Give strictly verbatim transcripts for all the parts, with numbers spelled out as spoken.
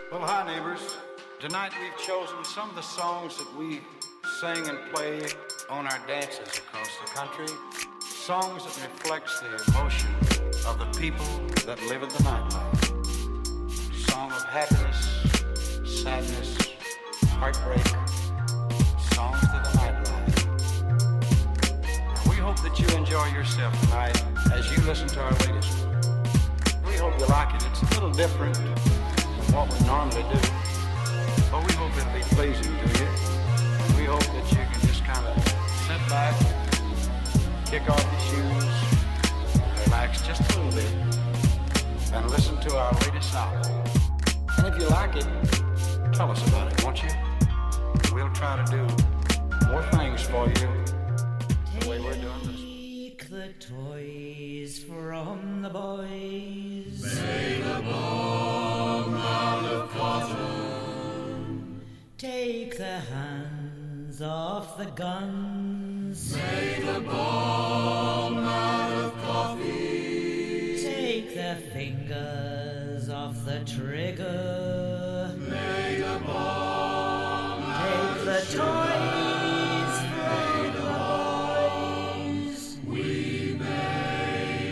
Well, hi, neighbors. Tonight we've chosen some of the songs that we sing and play on our dances across the country. Songs that reflects the emotion of the people that live in the nightlife. Song of happiness, sadness, heartbreak. Songs to the nightlife. And we hope that you enjoy yourself tonight as you listen to our latest one. We hope you like it. It's a little different from what we normally do, but we hope it'll be pleasing to you. And we hope that you can just kind of sit back, kick off your shoes, relax just a little bit, and listen to our latest album. And if you like it, tell us about it, won't you? We'll try to do more things for you the way we're doing this. Take the toys from the boys. Made a bomb out of cotton. Take the hands off the guns. Made a bomb out of coffee. Take the fingers off the trigger. Made a bomb out Take the of sugar. toys from Made a the boys. We made a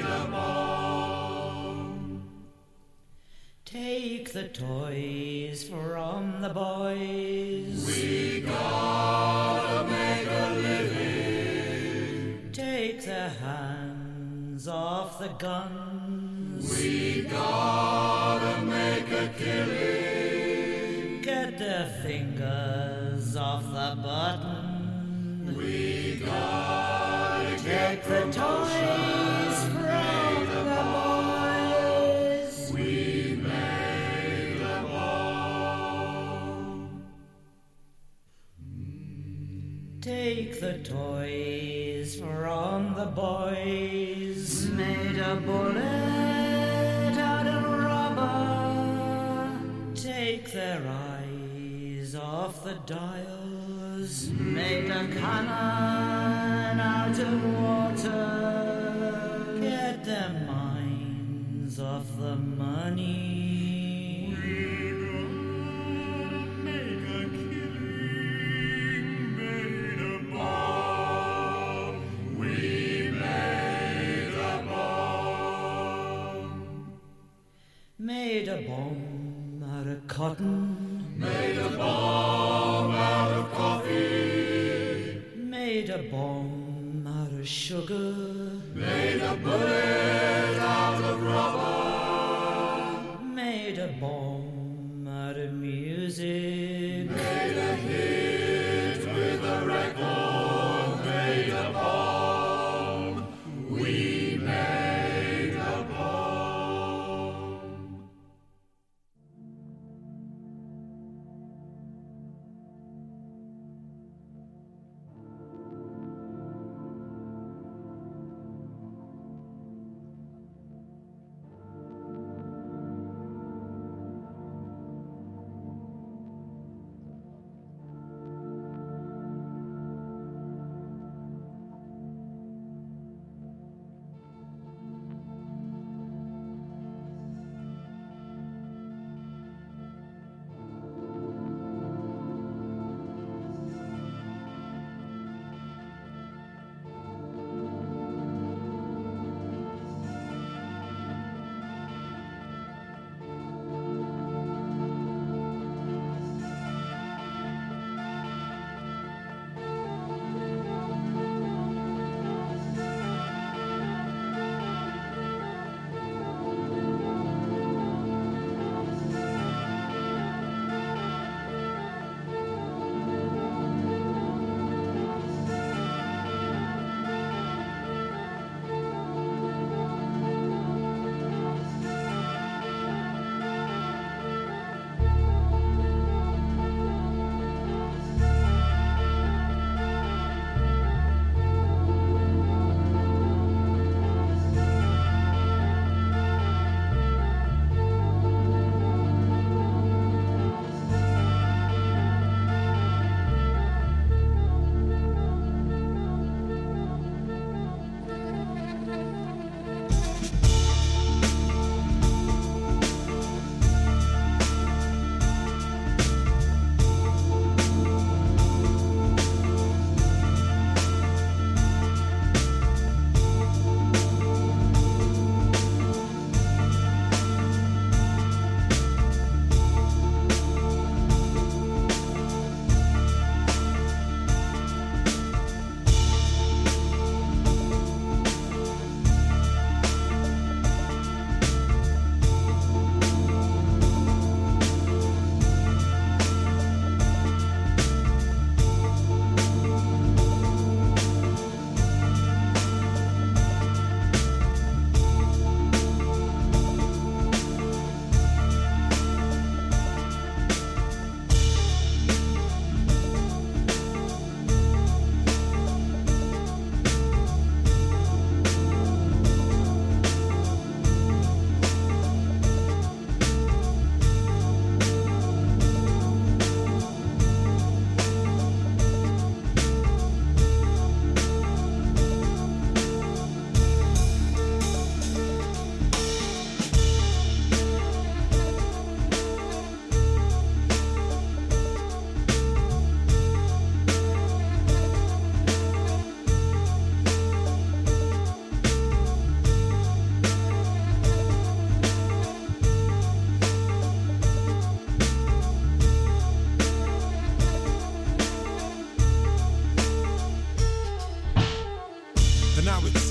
bomb. Take the toys from the boys. We gotta make a living. Take the hands off the guns. We gotta make a killing. Get the fingers off the button. We gotta Take get the toys from the boys. We made a bomb. Take the toys from the boys. Made a bullet out of rubber. Take their eyes off the dials. Made a cannon out of water. Get their minds off the money. Make a killing, made a bomb. We made a bomb. Made a bomb out of cotton. Made a bomb out of coffee. Made a bomb out of sugar. Made a bullet out of rubber. Made a bomb out of music. Made a hit with a record. Made a bomb. We made a bomb.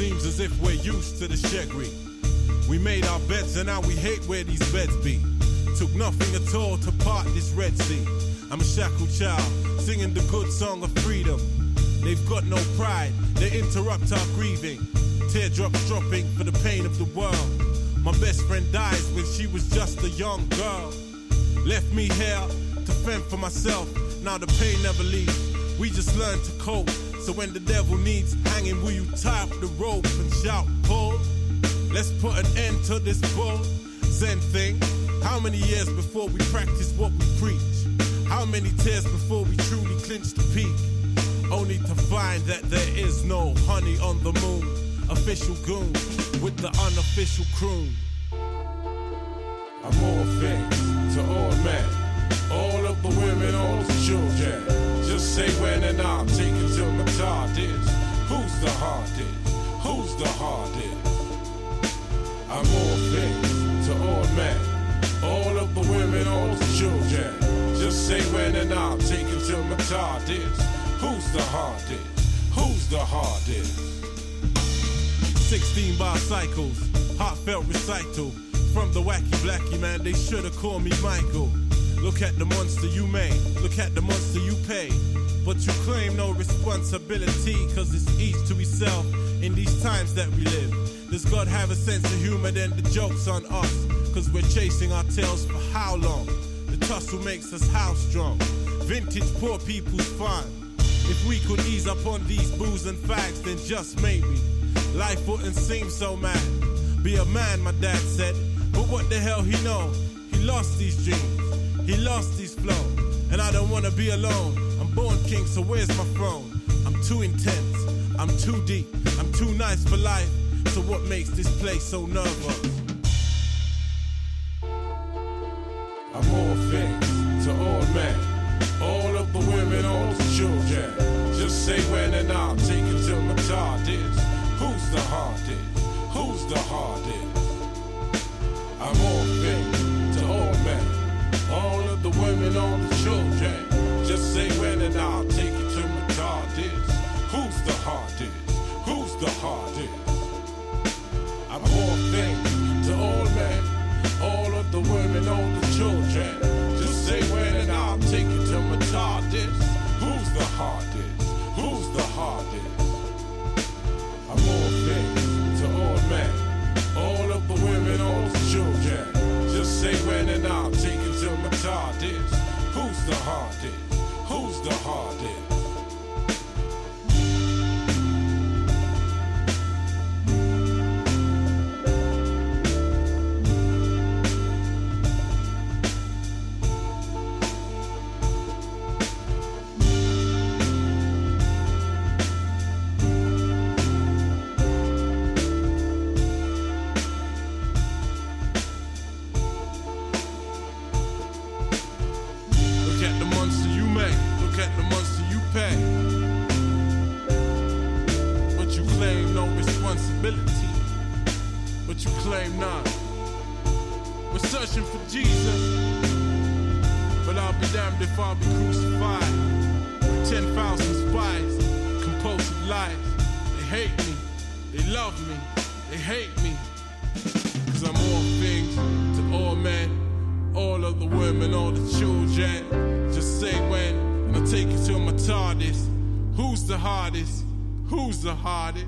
seems as if we're used to the shaggy. We made our beds and now we hate where these beds be. Took nothing at all to part this Red Sea. I'm a shackled child, singing the good song of freedom. They've got no pride, they interrupt our grieving. Teardrops dropping for the pain of the world. My best friend dies when she was just a young girl. Left me here to fend for myself, now the pain never leaves. We just learn to cope, so when the devil needs hanging, will you tie up the rope and shout, pull? Let's put an end to this bull Zen thing. How many years before we practice what we preach? How many tears before we truly clinch the peak? Only to find that there is no honey on the moon. Official goon with the unofficial croon. I'm all things to all men, all of the women, all the children. Just say when and I'll take it till my tard is. Who's the hardest? Who's the hardest? I'm all things to all men, all of the women, all the children. Just say when and I'll take it till my tard is. Who's the hardest? Who's the hardest? sixteen bar cycles, heartfelt recital. From the wacky blackie man, they should've called me Michael. Look at the monster you made, look at the monster you pay. But you claim no responsibility, cause it's each to himself in these times that we live. Does God have a sense of humor? Then the joke's on us, cause we're chasing our tails for how long? The tussle makes us house strong. Vintage poor people's fun. If we could ease up on these booze and fags, then just maybe life wouldn't seem so mad. Be a man, my dad said, but what the hell he know? He lost these dreams, he lost his flow, and I don't wanna be alone. I'm born king, so where's my throne? I'm too intense, I'm too deep, I'm too nice for life. So what makes this place so nervous? I'm all things to all men, all of the women, all the children. Just say when and I'll take it till my tard is. Who's the hardest? Who's the hardest? I'm all things to all men, all of the women, all the children. Just say when and I'll take it till my tard is. Who's the hardest? Who's the hardest? I'm all things to all men, all of the women, all the children. Just say when and I'll take it to my TARDIS. Who's the hardest? Who's the hardest? I'm all things to all men, all of the women, all the children. Just say when and I'll take it to my TARDIS. Who's the hardest? Who's the hardest? Who's the hardest?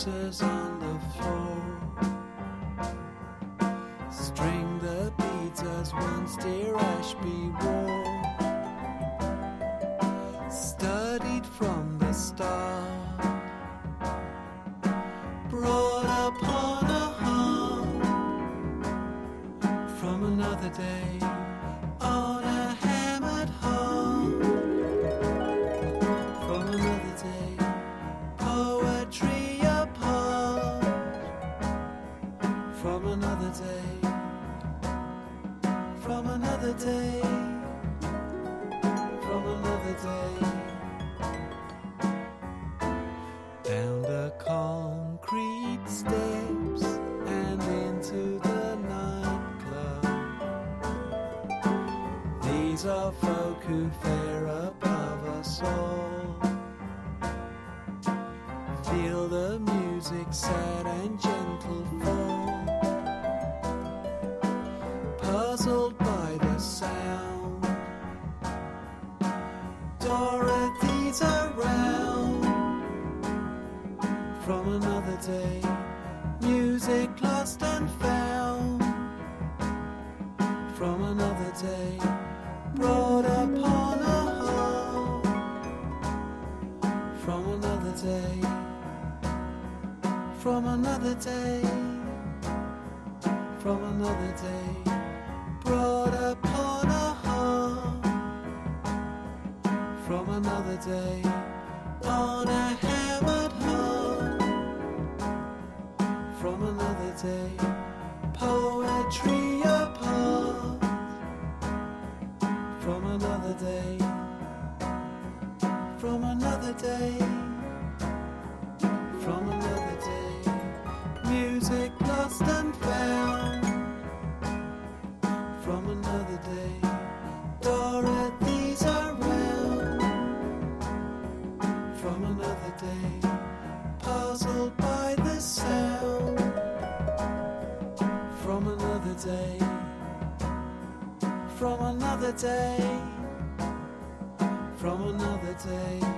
dancers on the floor. String the beads as once dear Ashby wore. Studied from the start, brought upon a home from another day on a hammered home from another day. Poetry apart from another day, from another day, from another day. Down the concrete steps and into the nightclub. These are folk who fare above us all. Feel the music sad and gentle fall. Puzzled by the sound, Dorothy's around from another day. Music lost and found from another day. Brought upon a heart from another day. From another day, from another day, brought upon a heart from another day, on a hammered heart from another day. Poetry apart from another day, from another day, from another day. Music lost and found from another day. Dorothy's around from another day. Puzzled by the sound from another day. From another day. From another day.